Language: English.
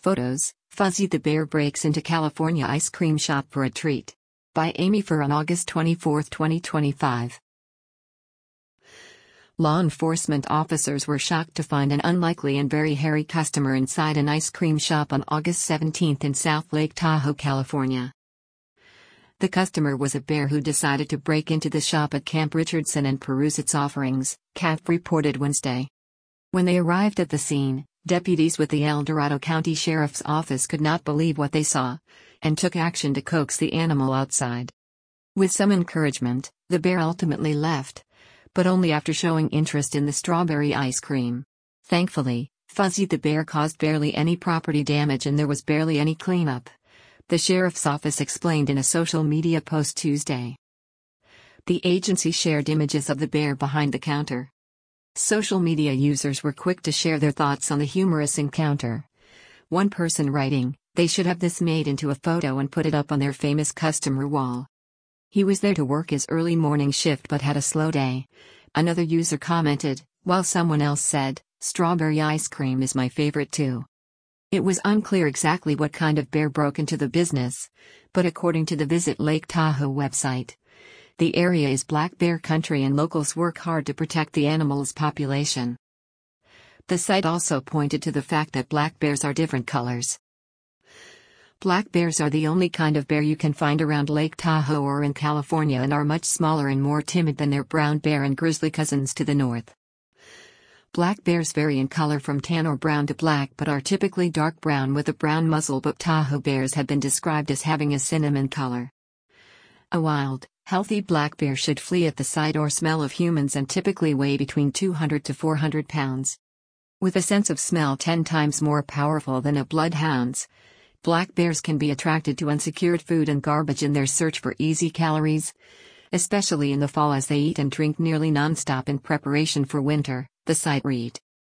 Photos: Fuzzy the Bear breaks into California ice cream shop for a treat. By Amy Fur on August 24, 2025. Law enforcement officers were shocked to find an unlikely and very hairy customer inside an ice cream shop on August 17 in South Lake Tahoe, California. The customer was a bear who decided to break into the shop at Camp Richardson and peruse its offerings, CAF reported Wednesday. When they arrived at the scene, deputies with the El Dorado County Sheriff's Office could not believe what they saw, and took action to coax the animal outside. With some encouragement, the bear ultimately left, but only after showing interest in the strawberry ice cream. Thankfully, Fuzzy the Bear caused barely any property damage and there was barely any cleanup, the sheriff's office explained in a social media post Tuesday. The agency shared images of the bear behind the counter. Social media users were quick to share their thoughts on the humorous encounter. One person writing, "They should have this made into a photo and put it up on their famous customer wall. He was there to work his early morning shift but had a slow day." Another user commented, while someone else said, "Strawberry ice cream is my favorite too." It was unclear exactly what kind of bear broke into the business, but according to the Visit Lake Tahoe website, the area is black bear country and locals work hard to protect the animal's population. The site also pointed to the fact that black bears are different colors. Black bears are the only kind of bear you can find around Lake Tahoe or in California and are much smaller and more timid than their brown bear and grizzly cousins to the north. Black bears vary in color from tan or brown to black but are typically dark brown with a brown muzzle, but Tahoe bears have been described as having a cinnamon color. A wild, healthy black bear should flee at the sight or smell of humans and typically weigh between 200 to 400 pounds. With a sense of smell 10 times more powerful than a bloodhound's, black bears can be attracted to unsecured food and garbage in their search for easy calories, especially in the fall as they eat and drink nearly non-stop in preparation for winter, the site read.